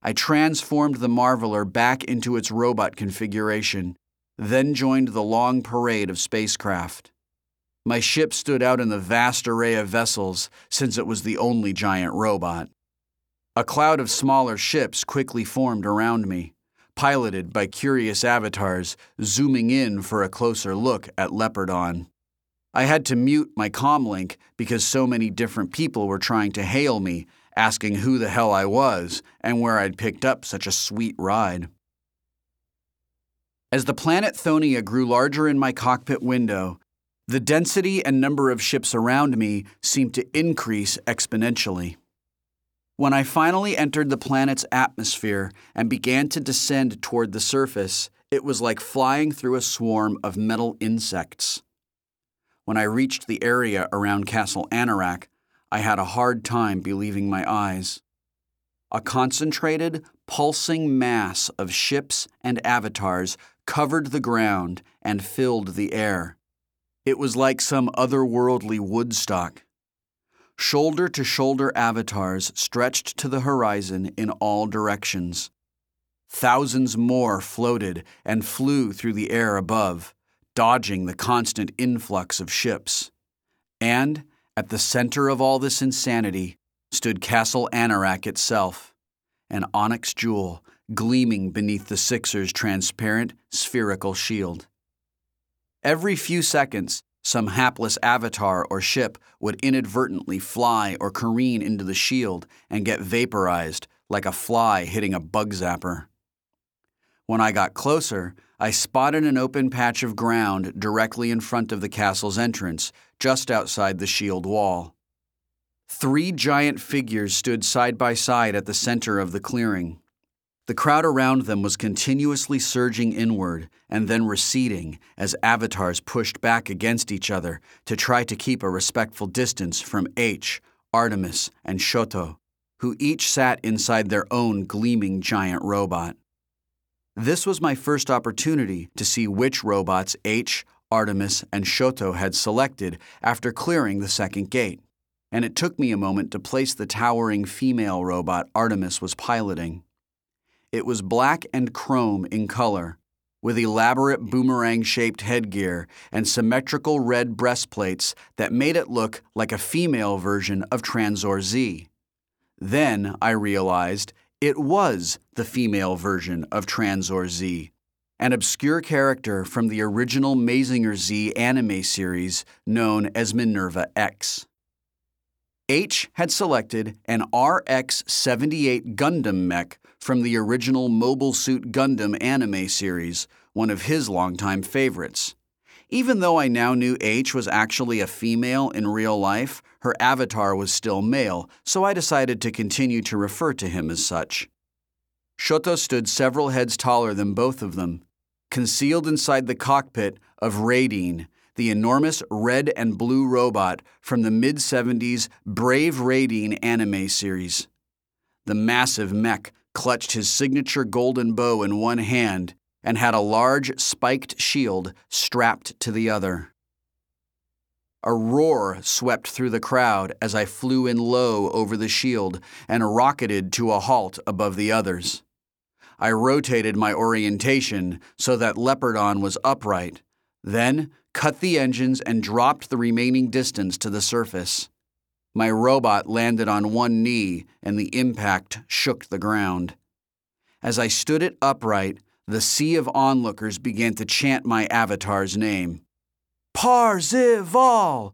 I transformed the Marveler back into its robot configuration, then joined the long parade of spacecraft. My ship stood out in the vast array of vessels since it was the only giant robot. A cloud of smaller ships quickly formed around me, piloted by curious avatars zooming in for a closer look at Leopardon. I had to mute my comlink because so many different people were trying to hail me, asking who the hell I was and where I'd picked up such a sweet ride. As the planet Thonia grew larger in my cockpit window, the density and number of ships around me seemed to increase exponentially. When I finally entered the planet's atmosphere and began to descend toward the surface, it was like flying through a swarm of metal insects. When I reached the area around Castle Anorak, I had a hard time believing my eyes. A concentrated, pulsing mass of ships and avatars covered the ground and filled the air. It was like some otherworldly Woodstock. Shoulder-to-shoulder avatars stretched to the horizon in all directions. Thousands more floated and flew through the air above, dodging the constant influx of ships. And, at the center of all this insanity, stood Castle Anorak itself, an onyx jewel gleaming beneath the Sixer's transparent, spherical shield. Every few seconds, some hapless avatar or ship would inadvertently fly or careen into the shield and get vaporized like a fly hitting a bug zapper. When I got closer, I spotted an open patch of ground directly in front of the castle's entrance, just outside the shield wall. 3 giant figures stood side by side at the center of the clearing. The crowd around them was continuously surging inward and then receding as avatars pushed back against each other to try to keep a respectful distance from H, Artemis, and Shoto, who each sat inside their own gleaming giant robot. This was my first opportunity to see which robots H, Artemis, and Shoto had selected after clearing the second gate, and it took me a moment to place the towering female robot Artemis was piloting. It was black and chrome in color, with elaborate boomerang-shaped headgear and symmetrical red breastplates that made it look like a female version of Transor Z. Then I realized it was the female version of Transor Z, an obscure character from the original Mazinger Z anime series known as Minerva X. H had selected an RX-78 Gundam mech from the original Mobile Suit Gundam anime series, one of his longtime favorites. Even though I now knew H was actually a female in real life, her avatar was still male, so I decided to continue to refer to him as such. Shoto stood several heads taller than both of them, concealed inside the cockpit of Radine, the enormous red and blue robot from the mid-70s Brave Radine anime series. The massive mech clutched his signature golden bow in one hand and had a large spiked shield strapped to the other. A roar swept through the crowd as I flew in low over the shield and rocketed to a halt above the others. I rotated my orientation so that Leopardon was upright, then cut the engines and dropped the remaining distance to the surface. My robot landed on one knee and the impact shook the ground. As I stood it upright, the sea of onlookers began to chant my avatar's name. Parzival!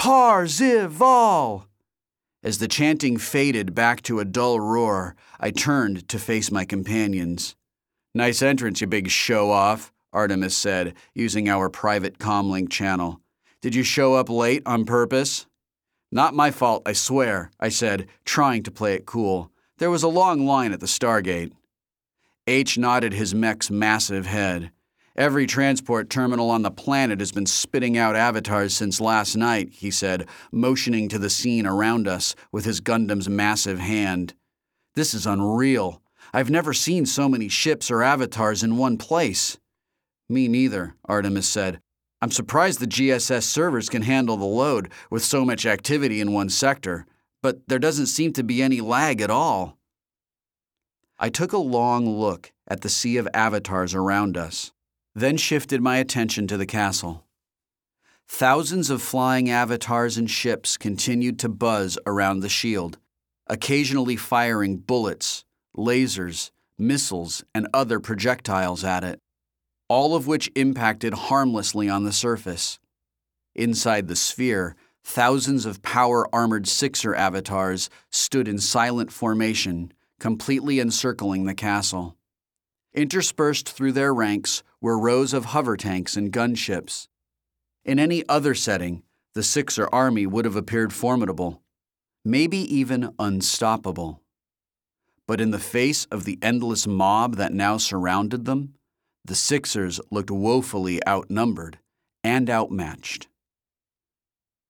Parzival! As the chanting faded back to a dull roar, I turned to face my companions. Nice entrance, you big show-off, Artemis said, using our private comlink channel. Did you show up late on purpose? Not my fault, I swear, I said, trying to play it cool. There was a long line at the Stargate. H nodded his mech's massive head. Every transport terminal on the planet has been spitting out avatars since last night, he said, motioning to the scene around us with his Gundam's massive hand. This is unreal. I've never seen so many ships or avatars in one place. Me neither, Artemis said. I'm surprised the GSS servers can handle the load with so much activity in one sector, but there doesn't seem to be any lag at all. I took a long look at the sea of avatars around us, then shifted my attention to the castle. Thousands of flying avatars and ships continued to buzz around the shield, occasionally firing bullets, lasers, missiles, and other projectiles at it, all of which impacted harmlessly on the surface. Inside the sphere, thousands of power-armored Sixer avatars stood in silent formation, completely encircling the castle. Interspersed through their ranks were rows of hover tanks and gunships. In any other setting, the Sixer army would have appeared formidable, maybe even unstoppable. But in the face of the endless mob that now surrounded them, the Sixers looked woefully outnumbered and outmatched.